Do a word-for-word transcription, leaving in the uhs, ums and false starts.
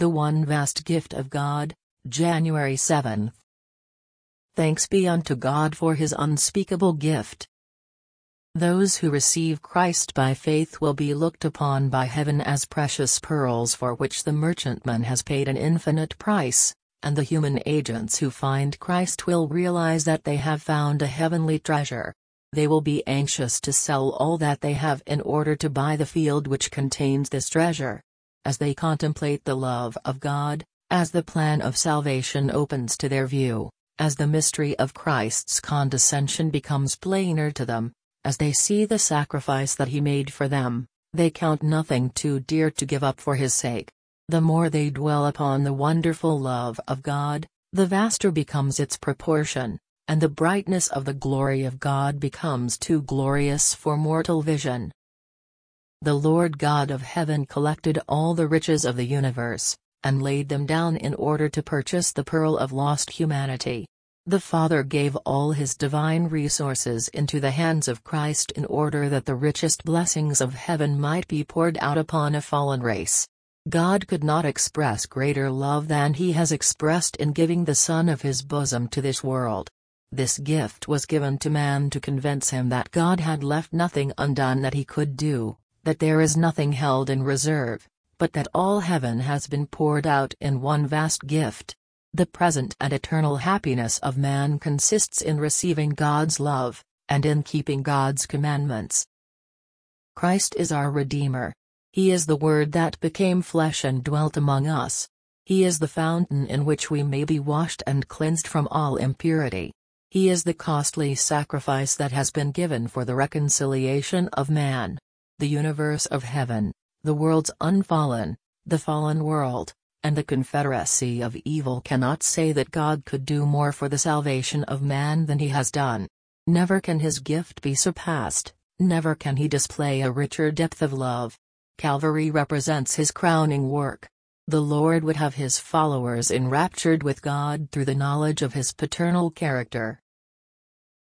The One Vast Gift of God, January seventh. Thanks be unto God for His unspeakable gift. Those who receive Christ by faith will be looked upon by heaven as precious pearls for which the merchantman has paid an infinite price, and the human agents who find Christ will realize that they have found a heavenly treasure. They will be anxious to sell all that they have in order to buy the field which contains this treasure. As they contemplate the love of God, as the plan of salvation opens to their view, as the mystery of Christ's condescension becomes plainer to them, as they see the sacrifice that He made for them, they count nothing too dear to give up for His sake. The more they dwell upon the wonderful love of God, the vaster becomes its proportion, and the brightness of the glory of God becomes too glorious for mortal vision. The Lord God of heaven collected all the riches of the universe, and laid them down in order to purchase the pearl of lost humanity. The Father gave all His divine resources into the hands of Christ in order that the richest blessings of heaven might be poured out upon a fallen race. God could not express greater love than He has expressed in giving the Son of His bosom to this world. This gift was given to man to convince him that God had left nothing undone that He could do, that there is nothing held in reserve, but that all heaven has been poured out in one vast gift. The present and eternal happiness of man consists in receiving God's love, and in keeping God's commandments. Christ is our Redeemer. He is the Word that became flesh and dwelt among us. He is the fountain in which we may be washed and cleansed from all impurity. He is the costly sacrifice that has been given for the reconciliation of man. The universe of heaven, the worlds unfallen, the fallen world, and the confederacy of evil cannot say that God could do more for the salvation of man than He has done. Never can His gift be surpassed, never can He display a richer depth of love. Calvary represents His crowning work. The Lord would have His followers enraptured with God through the knowledge of His paternal character.